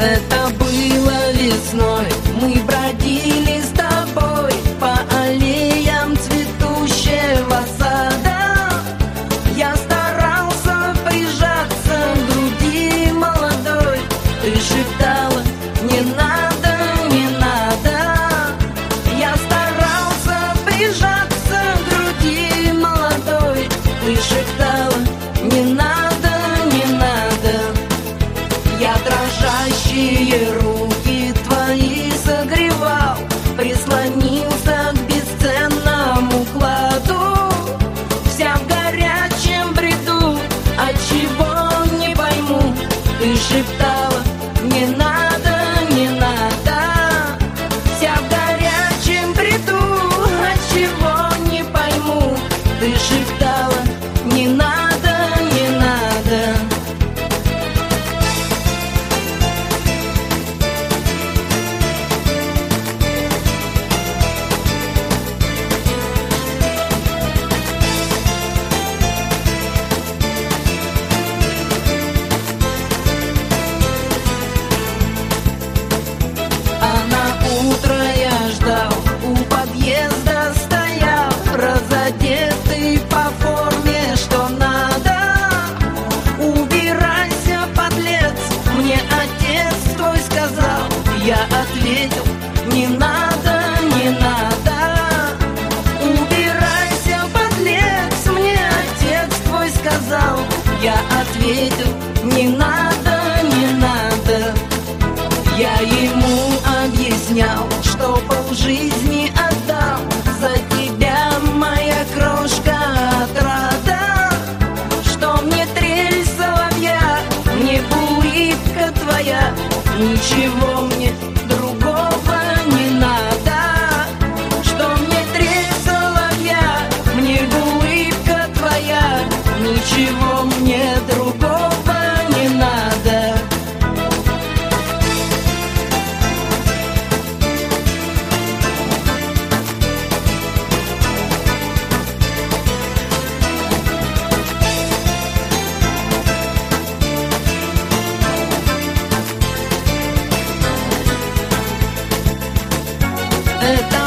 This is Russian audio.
Это было весной, мы бродили с тобой по аллеям цветущего сада. Я старался прижаться к груди молодой, ты шептала: не надо, не надо. Я старался прижаться к груди молодой, ты шептала: не надо, не надо. Я дрожащие руки твои согревал, прислонился к бесценному кладу, вся в горячем бреду, отчего не пойму. Ты шептала: не надо, не надо. Вся в горячем бреду, отчего не пойму. Ты шептала: не надо, не надо. А на утро я ждал, у подъезда стоял, разодетый по форме, что надо. Убирайся, подлец, мне отец твой сказал. Я ответил: не надо, не надо. Убирайся, подлец, мне отец твой сказал. Я ответил: не надо, не надо. Я ему объяснял, что полжизни отдал за тебя, моя крошка отрада. Что мне трель соловья, мне улыбка твоя, ничего мне другого не надо. Что мне трель соловья, мне улыбка твоя, ничего мне другого не надо. Это